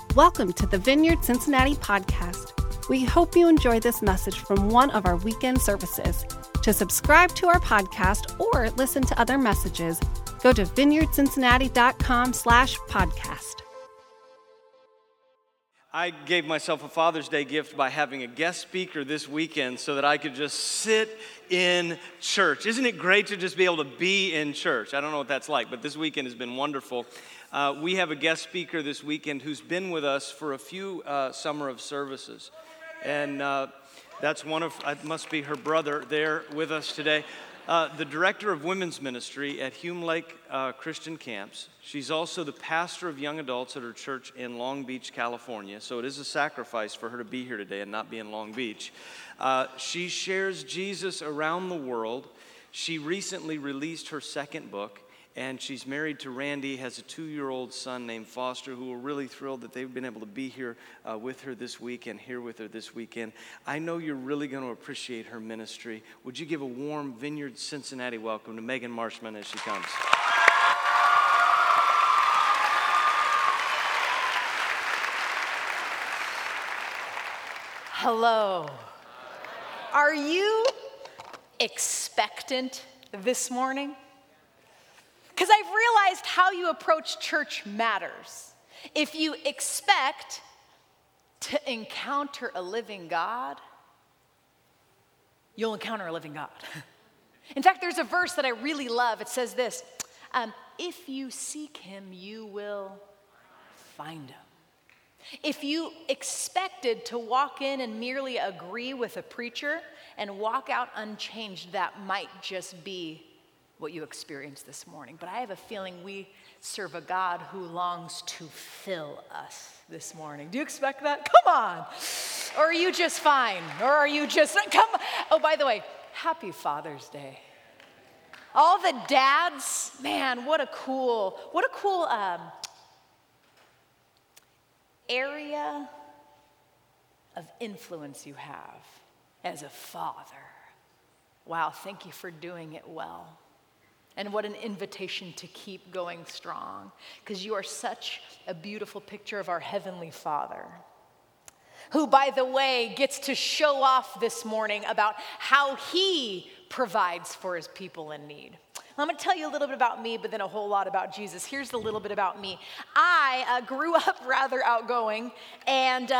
Welcome to the Vineyard Cincinnati podcast. We hope you enjoy this message from one of our weekend services. To subscribe to our podcast or listen to other messages, go to vineyardcincinnati.com/podcast. I gave myself a Father's Day gift by having a guest speaker this weekend so that I could just sit in church. Isn't it great to just be able to be in church? I don't know what that's like, but this weekend has been wonderful. We have a guest speaker this weekend who's been with us for a few summer of services. And that's it must be her brother there with us today. The director of women's ministry at Hume Lake Christian Camps. She's also the pastor of young adults at her church in Long Beach, California. So it is a sacrifice for her to be here today and not be in Long Beach. She shares Jesus around the world. She recently released her second book. And she's married to Randy, has a 2-year-old son named Foster, who are really thrilled that they've been able to be here with her this week and here with her this weekend. I know you're really going to appreciate her ministry. Would you give a warm Vineyard Cincinnati welcome to Megan Marshman as she comes? Hello. Are you expectant this morning? Because I've realized how you approach church matters. If you expect to encounter a living God, you'll encounter a living God. In fact, there's a verse that I really love. It says this, if you seek him, you will find him. If you expected to walk in and merely agree with a preacher and walk out unchanged, that might just be what you experienced this morning. But I have a feeling we serve a God who longs to fill us this morning. Do you expect that? Come on. Or are you just fine? Or are you just, come on. Oh, by the way, happy Father's Day. All the dads, man, what a cool area of influence you have as a father. Wow, thank you for doing it well. And what an invitation to keep going strong, because you are such a beautiful picture of our Heavenly Father, who, by the way, gets to show off this morning about how he provides for his people in need. I'm going to tell you a little bit about me, but then a whole lot about Jesus. Here's the little bit about me. I grew up rather outgoing, and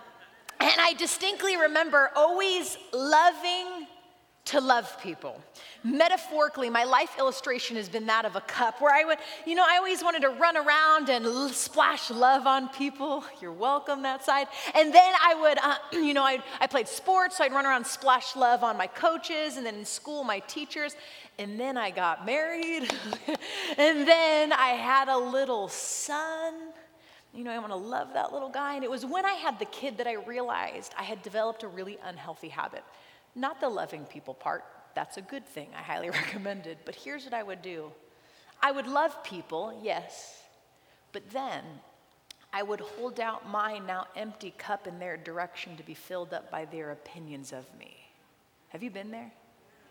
I distinctly remember always loving to love people. Metaphorically, my life illustration has been that of a cup where I always wanted to run around and splash love on people. You're welcome, that side. And then I would, I played sports, so I'd run around and splash love on my coaches, and then in school, my teachers. And then I got married, and then I had a little son. I want to love that little guy. And it was when I had the kid that I realized I had developed a really unhealthy habit. Not the loving people part. That's a good thing. I highly recommend it. But here's what I would do. I would love people, yes. But then I would hold out my now empty cup in their direction to be filled up by their opinions of me. Have you been there?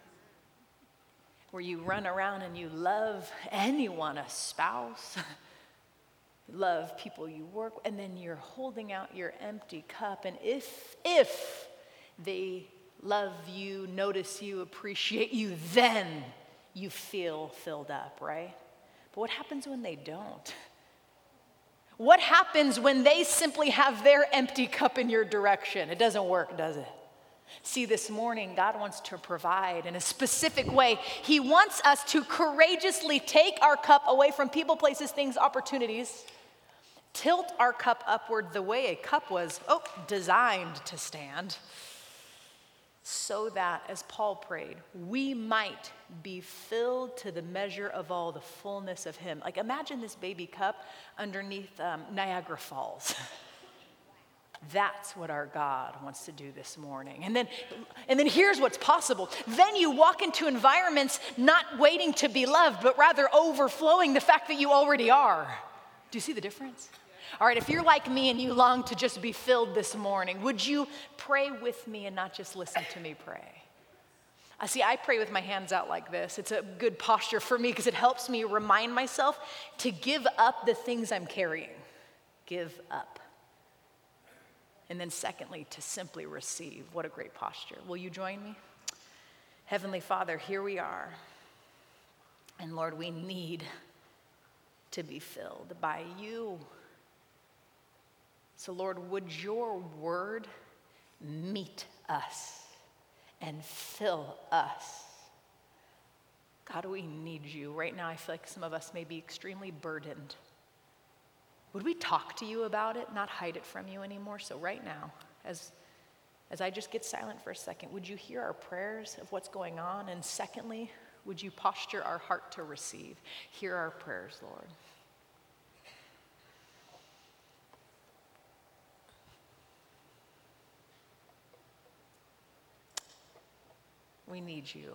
Where you run around and you love anyone, a spouse, love people you work with, and then you're holding out your empty cup. And if they love you, notice you, appreciate you, then you feel filled up, right? But what happens when they don't? What happens when they simply have their empty cup in your direction? It doesn't work, does it? See, this morning, God wants to provide in a specific way. He wants us to courageously take our cup away from people, places, things, opportunities, tilt our cup upward the way a cup was designed to stand, so that, as Paul prayed, we might be filled to the measure of all the fullness of him. Like, imagine this baby cup underneath Niagara Falls. That's what our God wants to do this morning. And then here's what's possible. Then you walk into environments not waiting to be loved, but rather overflowing the fact that you already are. Do you see the difference? All right, if you're like me and you long to just be filled this morning, would you pray with me and not just listen to me pray? I pray with my hands out like this. It's a good posture for me because it helps me remind myself to give up the things I'm carrying. Give up. And then secondly, to simply receive. What a great posture. Will you join me? Heavenly Father, here we are. And Lord, we need to be filled by you. So Lord, would your word meet us and fill us? God, we need you. Right now, I feel like some of us may be extremely burdened. Would we talk to you about it, not hide it from you anymore? So right now, as I just get silent for a second, would you hear our prayers of what's going on? And secondly, would you posture our heart to receive? Hear our prayers, Lord. We need you.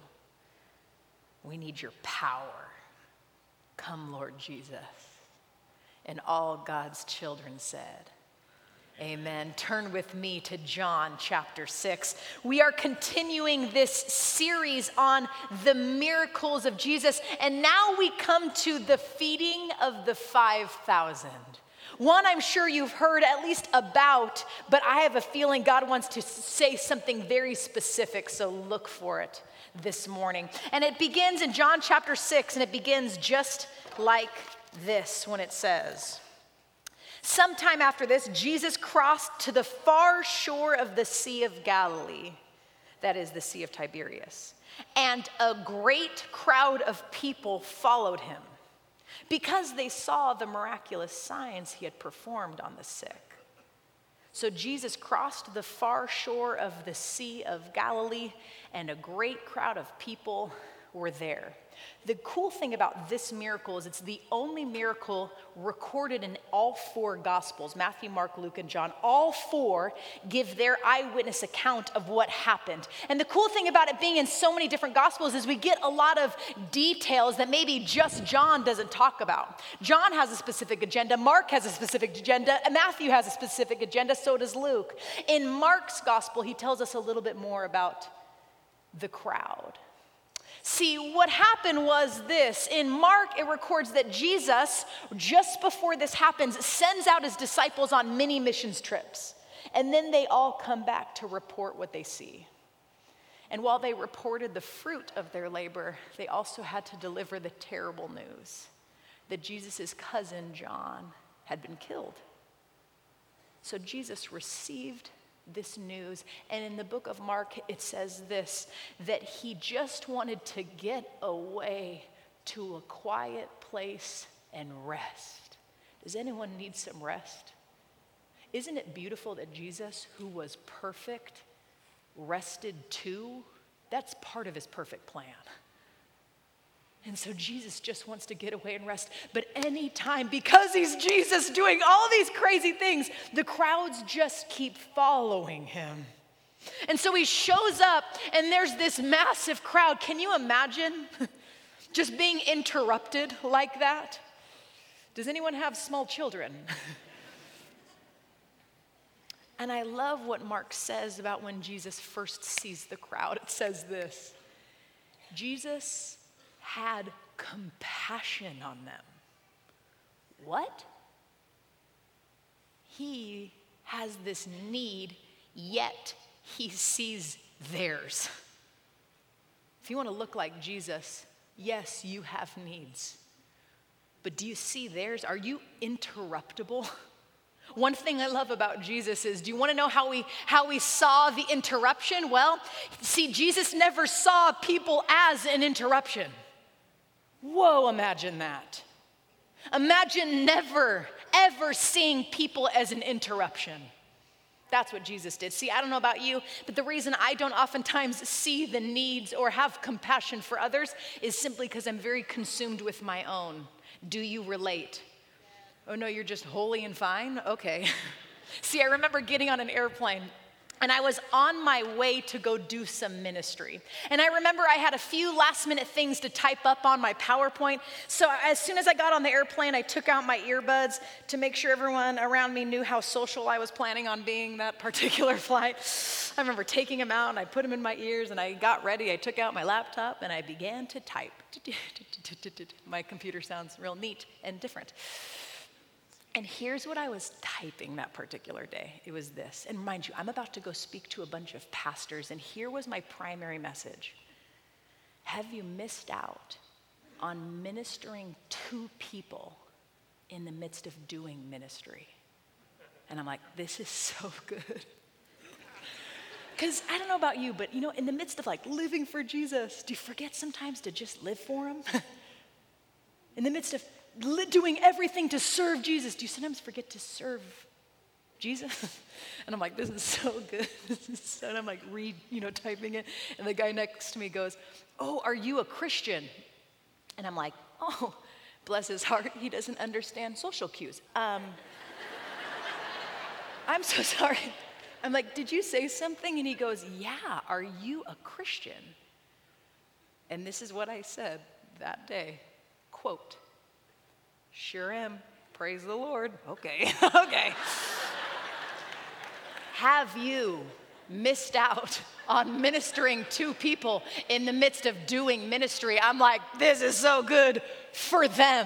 We need your power. Come, Lord Jesus. And all God's children said, amen. Turn with me to John chapter 6. We are continuing this series on the miracles of Jesus, and now we come to the feeding of the 5,000. One I'm sure you've heard at least about, but I have a feeling God wants to say something very specific, so look for it this morning. And it begins in John chapter 6, and it begins just like this when it says, sometime after this, Jesus crossed to the far shore of the Sea of Galilee, that is the Sea of Tiberias, and a great crowd of people followed him, because they saw the miraculous signs he had performed on the sick. So Jesus crossed the far shore of the Sea of Galilee, and a great crowd of people were there. The cool thing about this miracle is it's the only miracle recorded in all four Gospels, Matthew, Mark, Luke, and John. All four give their eyewitness account of what happened. And the cool thing about it being in so many different Gospels is we get a lot of details that maybe just John doesn't talk about. John has a specific agenda, Mark has a specific agenda, and Matthew has a specific agenda, so does Luke. In Mark's Gospel, he tells us a little bit more about the crowd. See, what happened was this. In Mark, it records that Jesus, just before this happens, sends out his disciples on mini missions trips. And then they all come back to report what they see. And while they reported the fruit of their labor, they also had to deliver the terrible news that Jesus' cousin, John, had been killed. So Jesus received this news, and in the book of Mark it says this, that he just wanted to get away to a quiet place and rest. Does anyone need some rest? Isn't it beautiful that Jesus, who was perfect, rested too? That's part of his perfect plan. And so Jesus just wants to get away and rest. But anytime, because he's Jesus doing all these crazy things, the crowds just keep following him. And so he shows up, and there's this massive crowd. Can you imagine just being interrupted like that? Does anyone have small children? And I love what Mark says about when Jesus first sees the crowd. It says this, Jesus had compassion on them. What? He has this need, yet he sees theirs. If you want to look like Jesus, yes, you have needs. But do you see theirs? Are you interruptible? One thing I love about Jesus is, do you want to know how we saw the interruption? Well, see, Jesus never saw people as an interruption. Whoa, imagine that. Imagine never, ever seeing people as an interruption. That's what Jesus did. See, I don't know about you, but the reason I don't oftentimes see the needs or have compassion for others is simply because I'm very consumed with my own. Do you relate? Oh no, you're just holy and fine? Okay. See, I remember getting on an airplane, and I was on my way to go do some ministry. And I remember I had a few last minute things to type up on my PowerPoint. So as soon as I got on the airplane, I took out my earbuds to make sure everyone around me knew how social I was planning on being that particular flight. I remember taking them out, and I put them in my ears, and I got ready. I took out my laptop, and I began to type. My computer sounds real neat and different. And here's what I was typing that particular day. It was this. And mind you, I'm about to go speak to a bunch of pastors, and here was my primary message. Have you missed out on ministering to people in the midst of doing ministry? And I'm like, this is so good. Because I don't know about you, but in the midst of like living for Jesus, do you forget sometimes to just live for him? In the midst of doing everything to serve Jesus, do you sometimes forget to serve Jesus? And I'm like, this is so good. And I'm like, typing it. And the guy next to me goes, oh, are you a Christian? And I'm like, oh, bless his heart, he doesn't understand social cues. I'm so sorry. I'm like, did you say something? And he goes, yeah, are you a Christian? And this is what I said that day, quote, sure am, praise the Lord. Okay, okay. Have you missed out on ministering to people in the midst of doing ministry? I'm like, this is so good for them.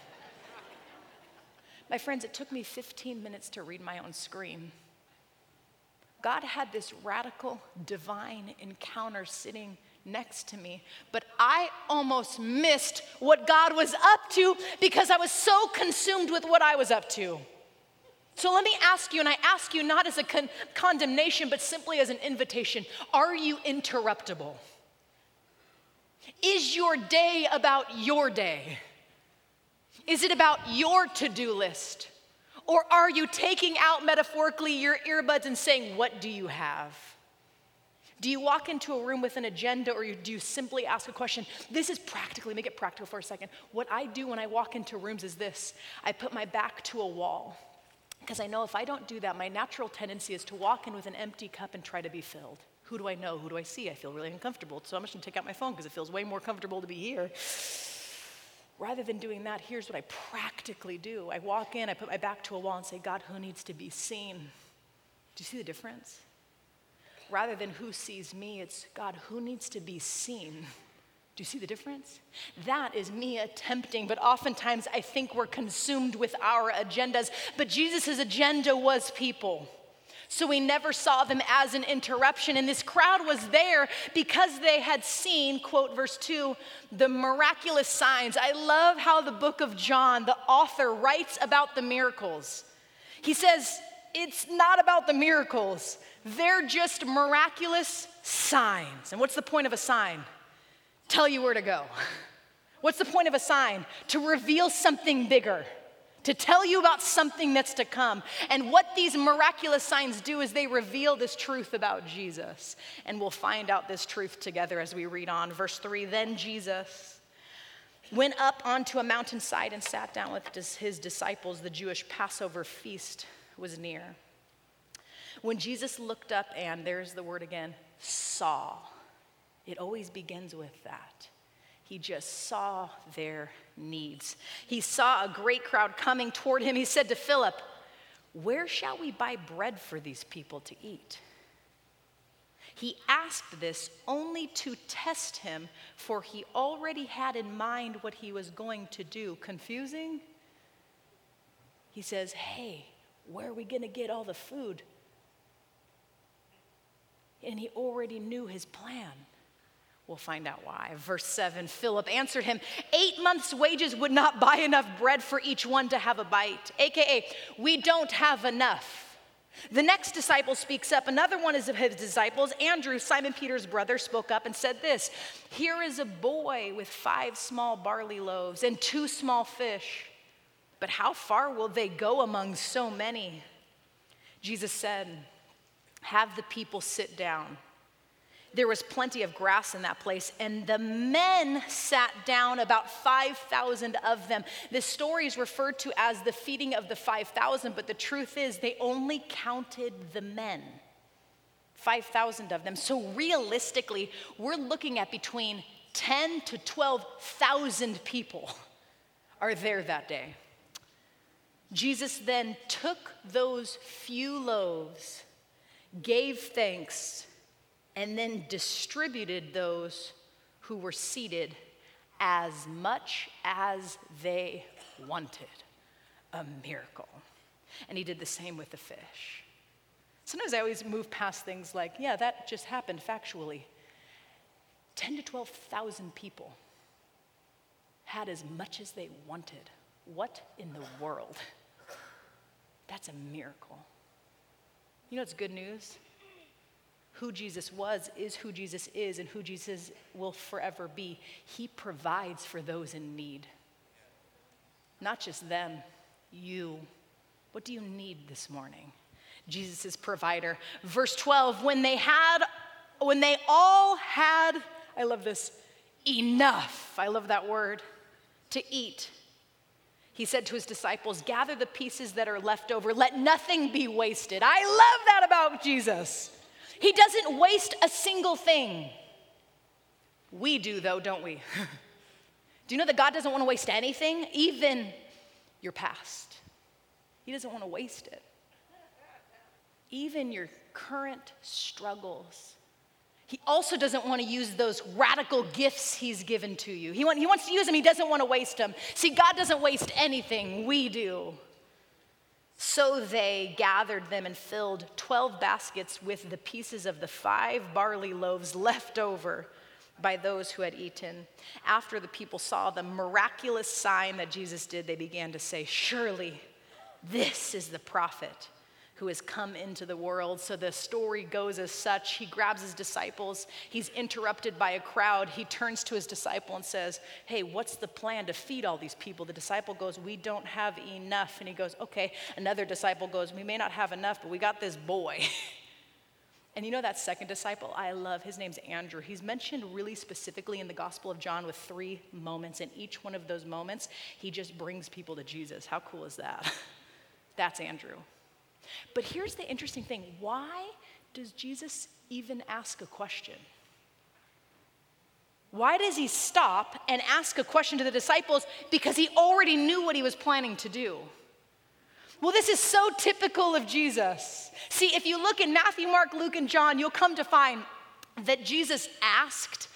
My friends, it took me 15 minutes to read my own screen. God had this radical, divine encounter sitting next to me, but I almost missed what God was up to because I was so consumed with what I was up to. So let me ask you, and I ask you not as a condemnation, but simply as an invitation, are you interruptible? Is your day about your day? Is it about your to-do list? Or are you taking out metaphorically your earbuds and saying, what do you have? Do you walk into a room with an agenda, or do you simply ask a question? This is practically, make it practical for a second. What I do when I walk into rooms is this. I put my back to a wall, because I know if I don't do that, my natural tendency is to walk in with an empty cup and try to be filled. Who do I know? Who do I see? I feel really uncomfortable. So I'm just gonna take out my phone because it feels way more comfortable to be here. Rather than doing that, here's what I practically do. I walk in, I put my back to a wall and say, God, who needs to be seen? Do you see the difference? Rather than who sees me, it's God, who needs to be seen? Do you see the difference? That is me attempting, but oftentimes I think we're consumed with our agendas. But Jesus' agenda was people. So we never saw them as an interruption. And this crowd was there because they had seen, quote verse 2, the miraculous signs. I love how the book of John, the author, writes about the miracles. He says, it's not about the miracles. They're just miraculous signs. And what's the point of a sign? Tell you where to go. What's the point of a sign? To reveal something bigger. To tell you about something that's to come. And what these miraculous signs do is they reveal this truth about Jesus. And we'll find out this truth together as we read on. Verse 3, then Jesus went up onto a mountainside and sat down with his disciples. The Jewish Passover feast was near. When Jesus looked up and, there's the word again, saw. It always begins with that. He just saw their needs. He saw a great crowd coming toward him. He said to Philip, where shall we buy bread for these people to eat? He asked this only to test him, for he already had in mind what he was going to do. Confusing? He says, hey, where are we going to get all the food? And he already knew his plan. We'll find out why. Verse 7, Philip answered him, 8 months' wages would not buy enough bread for each one to have a bite. AKA, we don't have enough. The next disciple speaks up. Another one of his disciples, Andrew, Simon Peter's brother, spoke up and said this, here is a boy with 5 small barley loaves and 2 small fish. But how far will they go among so many? Jesus said, have the people sit down. There was plenty of grass in that place, and the men sat down, about 5,000 of them. This story is referred to as the feeding of the 5,000, but the truth is they only counted the men, 5,000 of them. So realistically, we're looking at between 10 to 12,000 people are there that day. Jesus then took those few loaves, gave thanks, and then distributed those who were seated as much as they wanted. a miracle. And he did the same with the fish. Sometimes I always move past things like, yeah, that just happened factually. 10 to 12,000 people had as much as they wanted. What in the world? That's a miracle. You know what's good news? Who Jesus was is who Jesus is, and who Jesus will forever be. He provides for those in need. Not just them, you. What do you need this morning? Jesus is provider. Verse 12, when they all had, I love this, enough, I love that word, to eat, he said to his disciples, gather the pieces that are left over. Let nothing be wasted. I love that about Jesus. He doesn't waste a single thing. We do, though, don't we? Do you know that God doesn't want to waste anything? Even your past. He doesn't want to waste it. Even your current struggles. He also doesn't want to use those radical gifts he's given to you. He wants to use them. He doesn't want to waste them. See, God doesn't waste anything. We do. So they gathered them and filled 12 baskets with the pieces of the 5 barley loaves left over by those who had eaten. After the people saw the miraculous sign that Jesus did, they began to say, surely this is the prophet who has come into the world. So the story goes as such. He grabs his disciples. He's interrupted by a crowd. He turns to his disciple and says, hey, what's the plan to feed all these people? The disciple goes, we don't have enough. And he goes, okay. Another disciple goes, we may not have enough, but we got this boy. And you know that second disciple I love? His name's Andrew. He's mentioned really specifically in the Gospel of John with 3 moments. And each one of those moments, he just brings people to Jesus. How cool is that? That's Andrew. But here's the interesting thing. Why does Jesus even ask a question? Why does he stop and ask a question to the disciples? Because he already knew what he was planning to do. Well, this is so typical of Jesus. See, if you look in Matthew, Mark, Luke, and John, you'll come to find that Jesus asked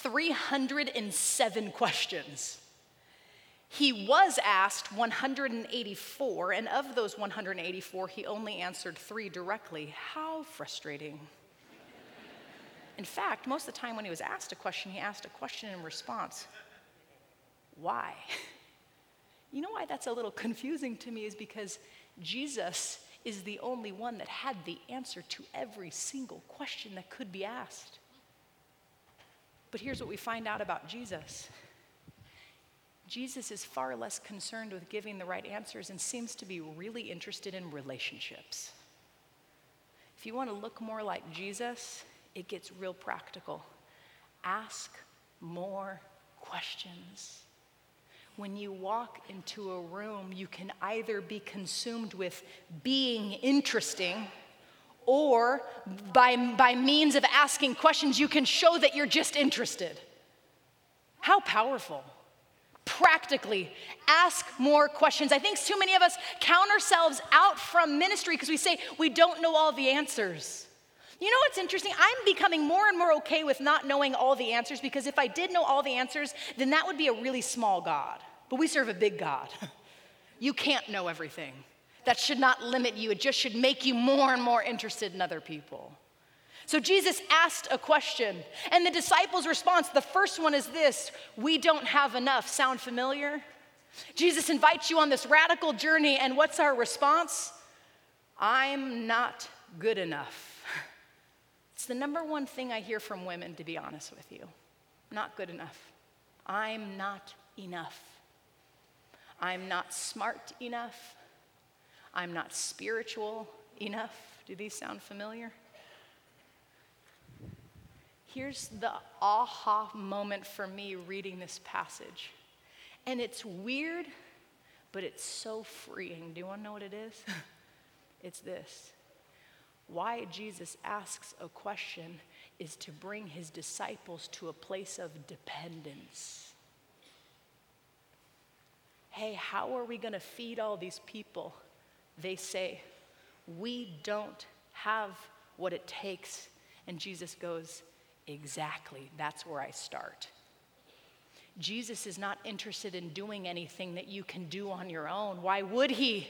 307 questions. He was asked 184, and of those 184, he only answered 3 directly. How frustrating. In fact, most of the time when he was asked a question, he asked a question in response. Why? You know why that's a little confusing to me is because Jesus is the only one that had the answer to every single question that could be asked. But here's what we find out about Jesus. Jesus is far less concerned with giving the right answers and seems to be really interested in relationships. If you want to look more like Jesus, it gets real practical. Ask more questions. When you walk into a room, you can either be consumed with being interesting, or by means of asking questions, you can show that you're just interested. How powerful. Practically, ask more questions. I think too many of us count ourselves out from ministry because we say we don't know all the answers. You know what's interesting? I'm becoming more and more okay with not knowing all the answers because if I did know all the answers, then that would be a really small God. But we serve a big God. You can't know everything. That should not limit you. It just should make you more and more interested in other people. So Jesus asked a question, and the disciples' response, the first one is this: we don't have enough. Sound familiar? Jesus invites you on this radical journey, and what's our response? I'm not good enough. It's the number one thing I hear from women, to be honest with you. Not good enough. I'm not enough. I'm not smart enough. I'm not spiritual enough. Do these sound familiar? Here's the aha moment for me reading this passage. And it's weird, but it's so freeing. Do you want to know what it is? It's this. Why Jesus asks a question is to bring his disciples to a place of dependence. Hey, how are we going to feed all these people? They say, we don't have what it takes. And Jesus goes, exactly, that's where I start. Jesus is not interested in doing anything that you can do on your own. Why would he?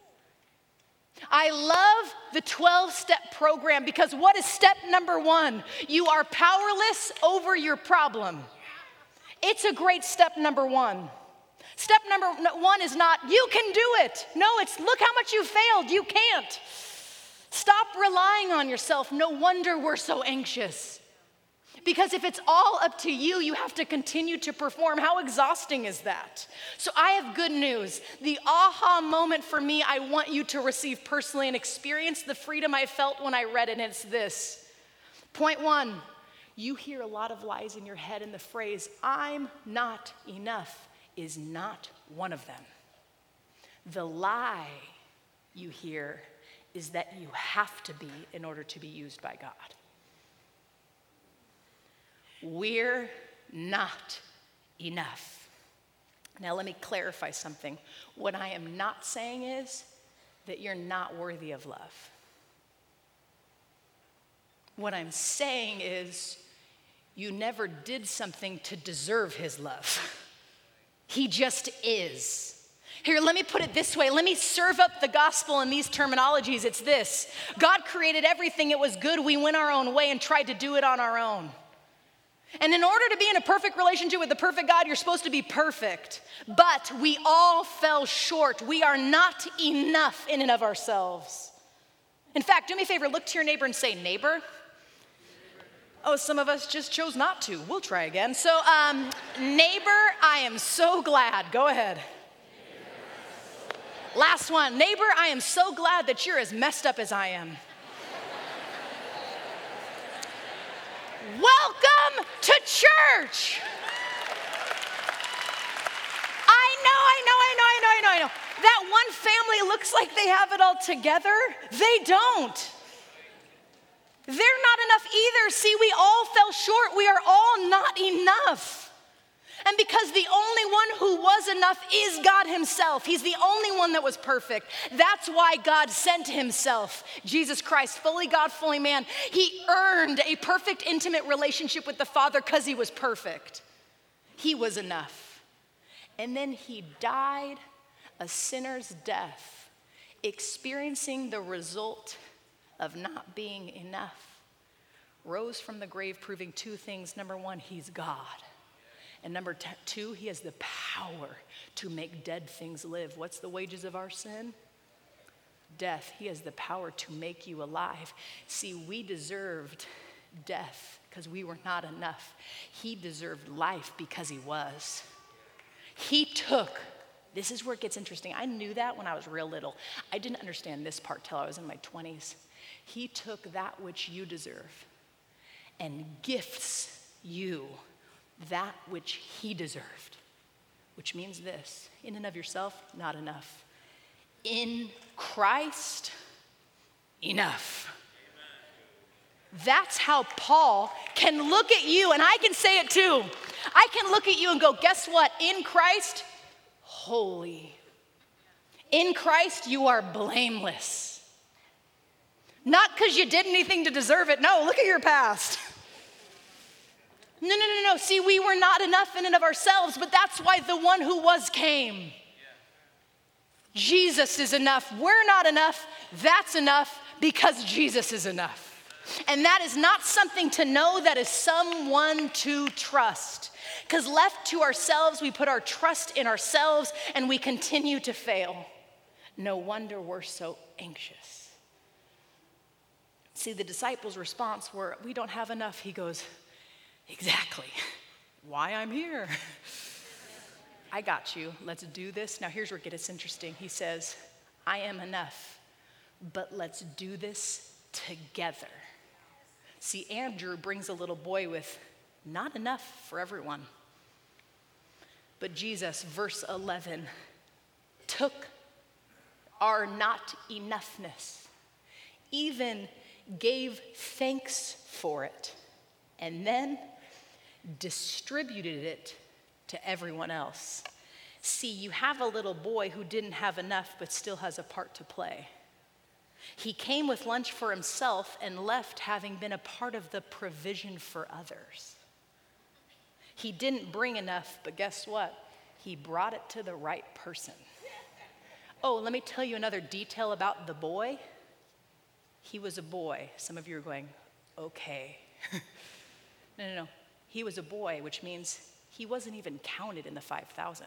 I love the 12-step program because what is step number 1? You are powerless over your problem. It's a great step number 1. Step number 1 is not, you can do it. No, it's look how much you failed. You can't. Stop relying on yourself. No wonder we're so anxious. Because if it's all up to you, you have to continue to perform. How exhausting is that? So I have good news. The aha moment for me, I want you to receive personally and experience the freedom I felt when I read it, and it's this. Point 1, you hear a lot of lies in your head, and the phrase, I'm not enough, is not one of them. The lie you hear is that you have to be in order to be used by God. We're not enough. Now, let me clarify something. What I am not saying is that you're not worthy of love. What I'm saying is you never did something to deserve his love. He just is. Here, let me put it this way. Let me serve up the gospel in these terminologies. It's this. God created everything. It was good. We went our own way and tried to do it on our own. And in order to be in a perfect relationship with the perfect God, you're supposed to be perfect. But we all fell short. We are not enough in and of ourselves. In fact, do me a favor, look to your neighbor and say, neighbor. Oh, some of us just chose not to. We'll try again. So, neighbor, I am so glad. Go ahead. Last one. Neighbor, I am so glad that you're as messed up as I am. Welcome to church. I know. That one family looks like they have it all together. They don't. They're not enough either. See, we all fell short. We are all not enough. And because the only one who was enough is God himself. He's the only one that was perfect. That's why God sent himself, Jesus Christ, fully God, fully man. He earned a perfect, intimate relationship with the Father because he was perfect. He was enough. And then he died a sinner's death, experiencing the result of not being enough. Rose from the grave, proving two things. Number one, he's God. And number 2, he has the power to make dead things live. What's the wages of our sin? Death. He has the power to make you alive. See, we deserved death because we were not enough. He deserved life because he was. He took, this is where it gets interesting. I knew that when I was real little. I didn't understand this part till I was in my 20s. He took that which you deserve and gifts you that which he deserved, which means this, in and of yourself, not enough. In Christ, enough. Amen. That's how Paul can look at you, and I can say it too. I can look at you and go, guess what? In Christ, holy. In Christ, you are blameless. Not because you did anything to deserve it. No, look at your past. No. See, we were not enough in and of ourselves, but that's why the one who was came. Jesus is enough. We're not enough. That's enough because Jesus is enough. And that is not something to know, that is someone to trust. Because left to ourselves, we put our trust in ourselves and we continue to fail. No wonder we're so anxious. See, the disciples' response were, we don't have enough. He goes, exactly why I'm here. I got you. Let's do this. Now here's where it gets interesting. He says, I am enough, but let's do this together. See, Andrew brings a little boy with not enough for everyone. But Jesus, verse 11, took our not enoughness, even gave thanks for it, and then distributed it to everyone else. See, you have a little boy who didn't have enough but still has a part to play. He came with lunch for himself and left having been a part of the provision for others. He didn't bring enough, but guess what? He brought it to the right person. Oh, let me tell you another detail about the boy. He was a boy. Some of you are going, okay. No. He was a boy, which means he wasn't even counted in the 5,000.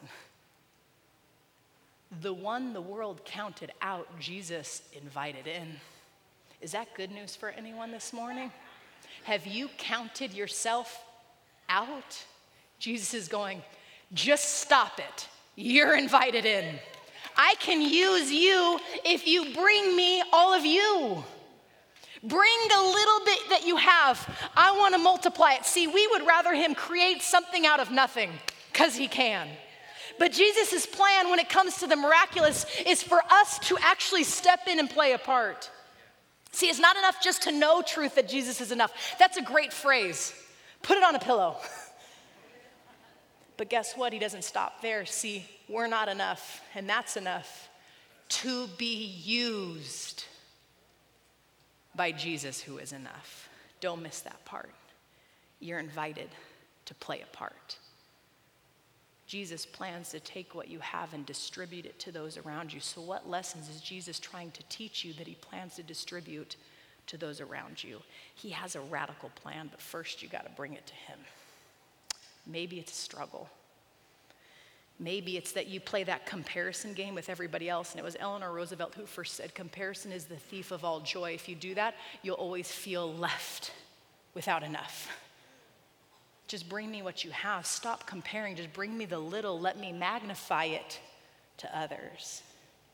The one the world counted out, Jesus invited in. Is that good news for anyone this morning? Have you counted yourself out? Jesus is going, just stop it. You're invited in. I can use you if you bring me all of you. Bring the little bit that you have. I want to multiply it. See, we would rather him create something out of nothing because he can. But Jesus' plan when it comes to the miraculous is for us to actually step in and play a part. See, it's not enough just to know truth that Jesus is enough. That's a great phrase. Put it on a pillow. But guess what? He doesn't stop there. See, we're not enough, and that's enough to be used by Jesus, who is enough. Don't miss that part. You're invited to play a part. Jesus plans to take what you have and distribute it to those around you. So what lessons is Jesus trying to teach you that he plans to distribute to those around you? He has a radical plan, but first you got to bring it to him. Maybe it's a struggle. Maybe it's that you play that comparison game with everybody else. And it was Eleanor Roosevelt who first said, comparison is the thief of all joy. If you do that, you'll always feel left without enough. Just bring me what you have. Stop comparing. Just bring me the little. Let me magnify it to others.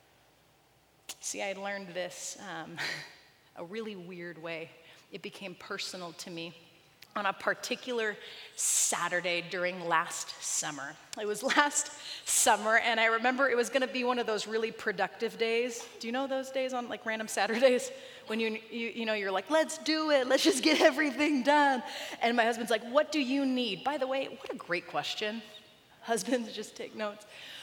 See, I learned this a really weird way. It became personal to me on a particular Saturday during last summer. It was last summer, and I remember it was going to be one of those really productive days. Do you know those days on like random Saturdays when you're like, let's do it, let's just get everything done? And my husband's like, what do you need? By the way, what a great question. Husbands, just take notes.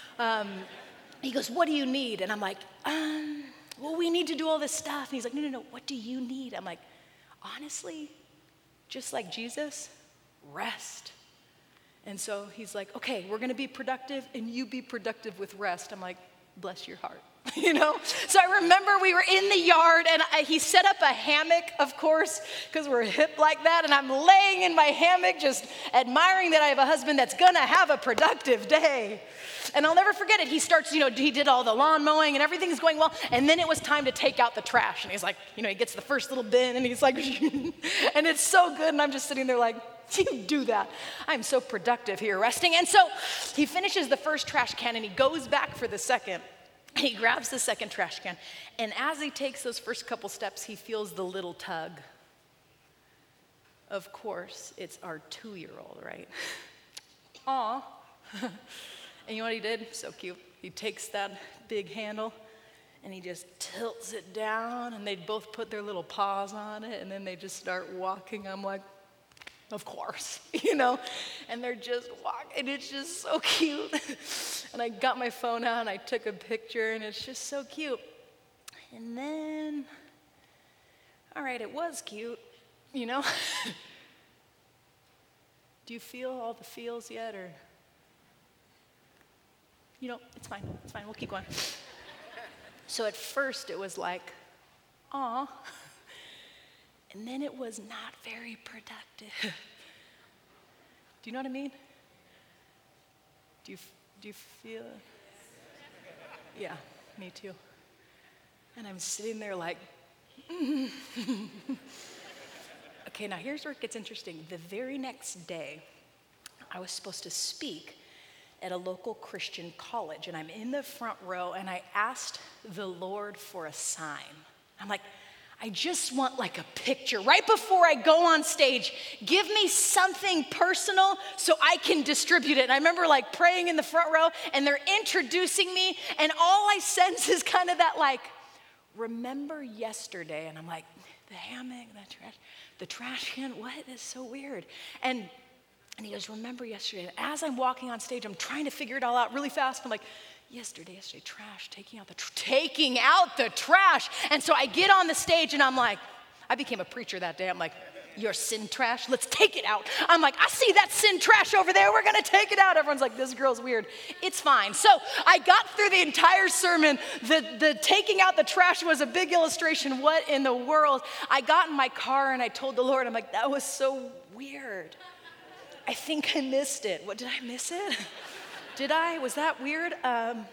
He goes, what do you need? And I'm like, well, we need to do all this stuff. And he's like, no, what do you need? I'm like, honestly, just like Jesus, rest. And so he's like, okay, we're going to be productive, and you be productive with rest. I'm like, bless your heart. So I remember we were in the yard, and he set up a hammock, of course, because we're hip like that, and I'm laying in my hammock just admiring that I have a husband that's going to have a productive day. And I'll never forget it. He starts, he did all the lawn mowing, and everything's going well, and then it was time to take out the trash. And he's like, he gets the first little bin, and he's like, and it's so good, and I'm just sitting there like, you do that. I'm so productive here resting. And so he finishes the first trash can, and he goes back for the second. He grabs the second trash can, and as he takes those first couple steps, he feels the little tug. Of course, it's our 2-year-old, right? Aw. And you know what he did? So cute. He takes that big handle, and he just tilts it down, and they both put their little paws on it, and then they just start walking. I'm like, of course, and they're just walking, and it's just so cute. And I got my phone out, and I took a picture, and it's just so cute. And then, all right, it was cute, Do you feel all the feels yet, or? It's fine, we'll keep going. So at first, it was like, aw. And then it was not very productive. Do you know what I mean? Do you feel it? Yeah, me too. And I'm sitting there like, Okay, now here's where it gets interesting. The very next day, I was supposed to speak at a local Christian college, and I'm in the front row, and I asked the Lord for a sign. I'm like, I just want like a picture right before I go on stage. Give me something personal so I can distribute it. And I remember like praying in the front row, and they're introducing me, and all I sense is kind of that like, remember yesterday? And I'm like, the hammock, the trash can, what? That's so weird. And he goes, remember yesterday? And as I'm walking on stage, I'm trying to figure it all out really fast. I'm like, yesterday, trash, taking out the trash. And so I get on the stage, and I'm like, I became a preacher that day. I'm like, your sin trash, let's take it out. I'm like, I see that sin trash over there. We're going to take it out. Everyone's like, this girl's weird. It's fine. So I got through the entire sermon. The taking out the trash was a big illustration. What in the world? I got in my car and I told the Lord, I'm like, that was so weird. I think I missed it. What, did I miss it? Did I? Was that weird? And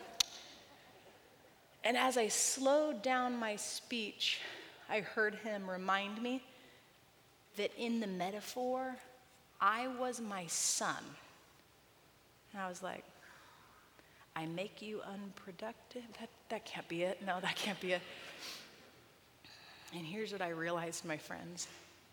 as I slowed down my speech, I heard him remind me that in the metaphor, I was my son. And I was like, I make you unproductive? That can't be it. No, that can't be it. And here's what I realized, my friends.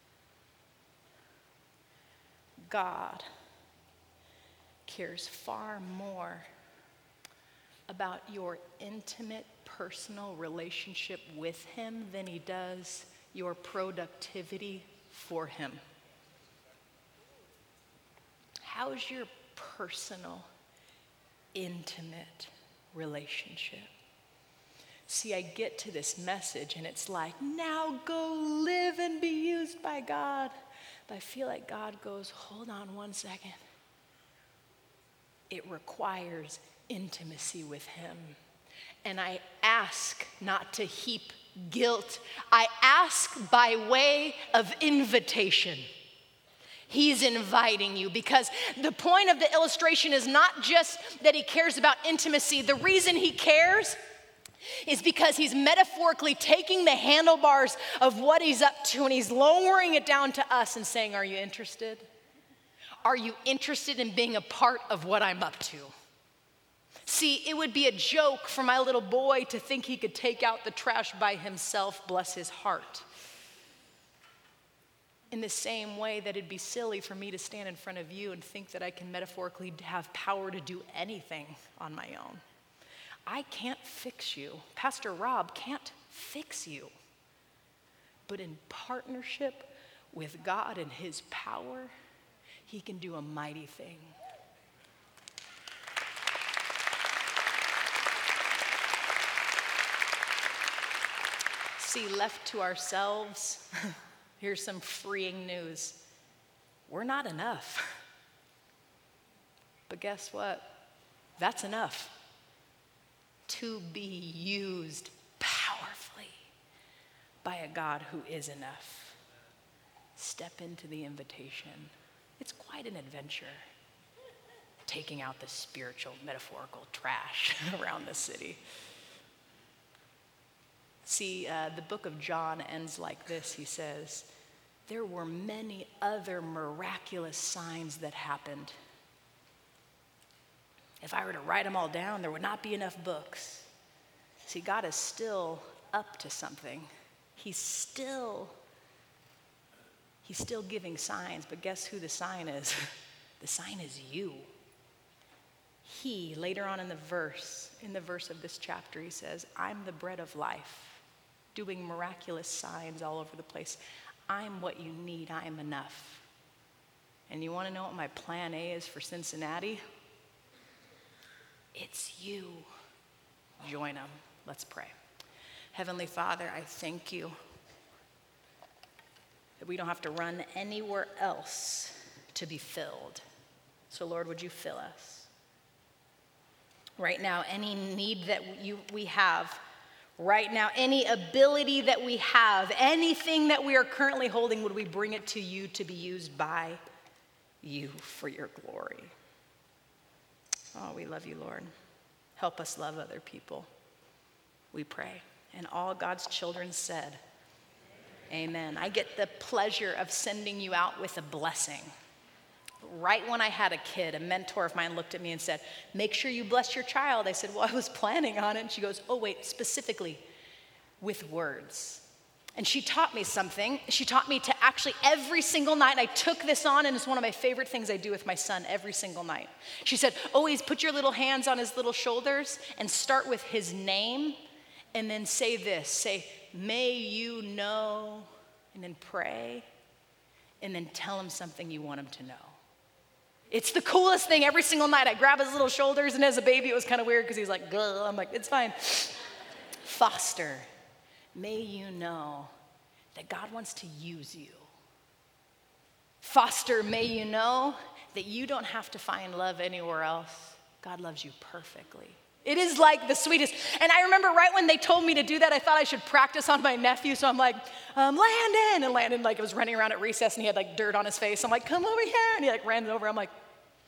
God cares far more about your intimate, personal relationship with him than he does your productivity for him. How's your personal, intimate relationship? See, I get to this message and it's like, now go live and be used by God. But I feel like God goes, hold on one second. It requires intimacy with him. And I ask not to heap guilt. I ask by way of invitation. He's inviting you because the point of the illustration is not just that he cares about intimacy. The reason he cares is because he's metaphorically taking the handlebars of what he's up to and he's lowering it down to us and saying, are you interested? Are you interested in being a part of what I'm up to? See, it would be a joke for my little boy to think he could take out the trash by himself, bless his heart. In the same way that it'd be silly for me to stand in front of you and think that I can metaphorically have power to do anything on my own. I can't fix you. Pastor Rob can't fix you. But in partnership with God and his power, he can do a mighty thing. See, left to ourselves, here's some freeing news. We're not enough. But guess what? That's enough to be used powerfully by a God who is enough. Step into the invitation. It's quite an adventure, taking out the spiritual, metaphorical trash around the city. See, the book of John ends like this. He says, there were many other miraculous signs that happened. If I were to write them all down, there would not be enough books. See, God is still up to something. He's still giving signs, but guess who the sign is? The sign is you. He, later on in the verse of this chapter, he says, I'm the bread of life, doing miraculous signs all over the place. I'm what you need. I am enough. And you want to know what my plan A is for Cincinnati? It's you. Join them. Let's pray. Heavenly Father, I thank you that we don't have to run anywhere else to be filled. So Lord, would you fill us? Right now, any need that we have, right now, any ability that we have, anything that we are currently holding, would we bring it to you to be used by you for your glory? Oh, we love you, Lord. Help us love other people, we pray. And all God's children said, amen. I get the pleasure of sending you out with a blessing. Right when I had a kid, a mentor of mine looked at me and said, make sure you bless your child. I said, well, I was planning on it. And she goes, oh, wait, specifically with words. And she taught me something. She taught me to actually every single night, I took this on, and it's one of my favorite things I do with my son every single night. She said, always put your little hands on his little shoulders and start with his name, and then say this, say, may you know, and then pray, and then tell him something you want him to know. It's the coolest thing. Every single night I grab his little shoulders, and as a baby it was kind of weird because he's like, gah. I'm like, it's fine. Foster, may you know that God wants to use you. Foster, may you know that you don't have to find love anywhere else. God loves you perfectly. It is like the sweetest. And I remember right when they told me to do that, I thought I should practice on my nephew. So I'm like, Landon. And Landon like was running around at recess and he had like dirt on his face. I'm like, come over here. And he like ran over. I'm like,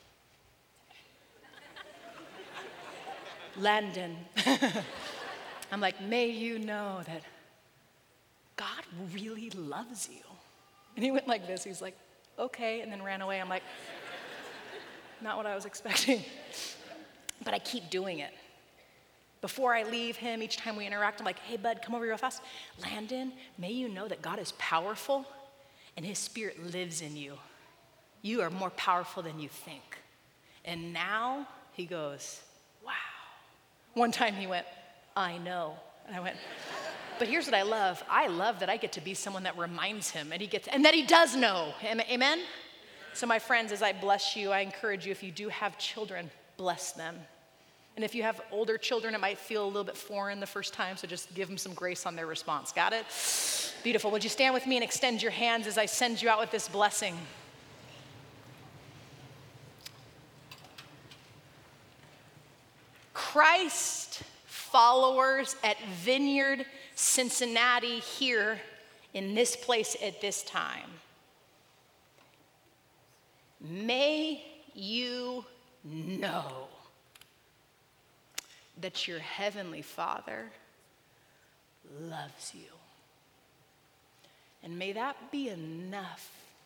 Landon. I'm like, may you know that God really loves you. And he went like this. He's like, okay, and then ran away. I'm like, not what I was expecting. But I keep doing it. Before I leave him, each time we interact, I'm like, hey, bud, come over real fast. Landon, may you know that God is powerful and his spirit lives in you. You are more powerful than you think. And now he goes, wow. One time he went, I know. And I went, but here's what I love. I love that I get to be someone that reminds him and that he does know. Amen? So my friends, as I bless you, I encourage you, if you do have children, bless them. And if you have older children, it might feel a little bit foreign the first time, so just give them some grace on their response. Got it? Beautiful. Would you stand with me and extend your hands as I send you out with this blessing? Christ followers at Vineyard Cincinnati here in this place at this time. May you know that your heavenly Father loves you. And may that be enough.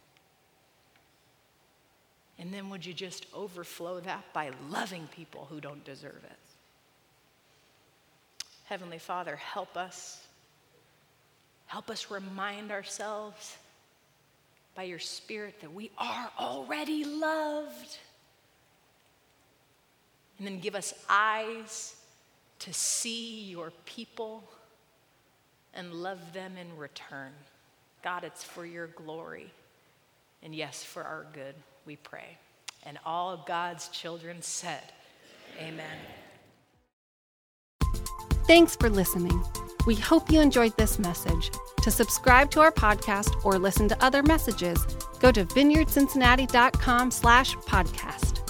And then would you just overflow that by loving people who don't deserve it? Heavenly Father, help us. Help us remind ourselves by your Spirit that we are already loved. And then give us eyes to see your people and love them in return. God, it's for your glory. And yes, for our good, we pray. And all of God's children said, amen. Thanks for listening. We hope you enjoyed this message. To subscribe to our podcast or listen to other messages, go to vineyardcincinnati.com/podcast.